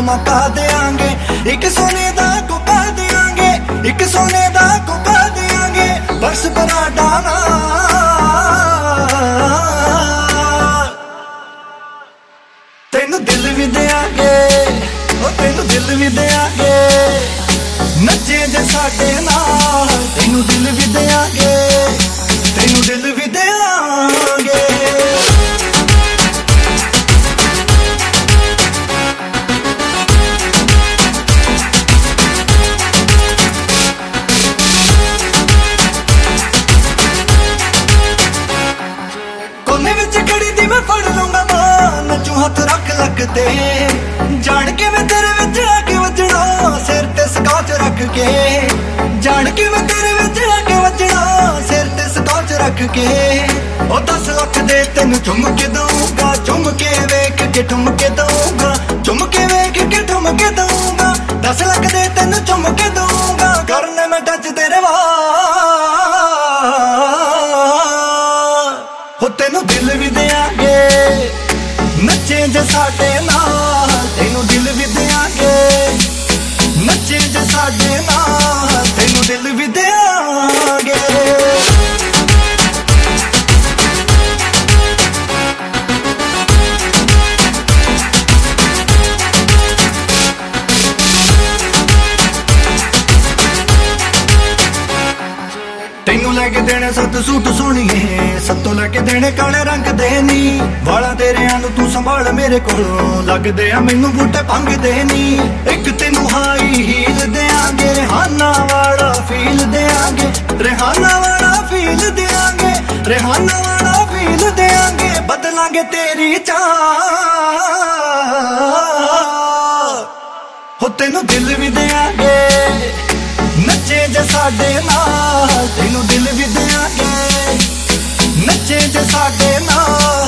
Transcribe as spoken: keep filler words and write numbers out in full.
मौका देंगे, एक सोने दा कोका देंगे, एक सोने दा कोका देंगे, बस बना डाना तेनू दिल भी देंगे, ओ तेनू दिल भी देंगे, नचे जे साडे नाल तेनू दिल भी देंगे, तेनू दिल भी देंगे। कोने विच खड़ी दी मैं फड़ लूंगा मां, नचू हथ रख लगते, जान के मैं तेरे विच आके वजना, सिर ते स्कॉच रख के, जान के मैं तेरे विच आके वजना, सिर ते स्कॉच रख के। ओ दस लख दे तेनू चुम के दूंगा, चुम के वेख के ठुम के दूंगा, चुम के वेख के ठुम के दूंगा, दस लख दे तेनू चुम के दूंगा, करने मैं टच तेरे वाल, हो तेनू दिल भी देंगे, नचे जे साडे नाल तेनू दिल भी देंगे, नचे जे साडे नाल तेनू दिल भी देंगे। तेनू लैके देने सत्त सूट सोहणीए, सत्तों लैके देने काले रंग दे नी, वाला तेरे आनू तू संभाल मेरे कोलों, लगदे आ मैनू बूटे भंग दे नी। एक तेनू हाई हील देंगे, रेहाना वाला फील देंगे, रेहाना वाला फील देंगे, रेहाना वाला फील देंगे, बदलांगे तेरी चाह, हो तेनू दिल भी देंगे, नचे जे साडे नाल तेनू दिल भी देंगे, नचे जे साडे नाल।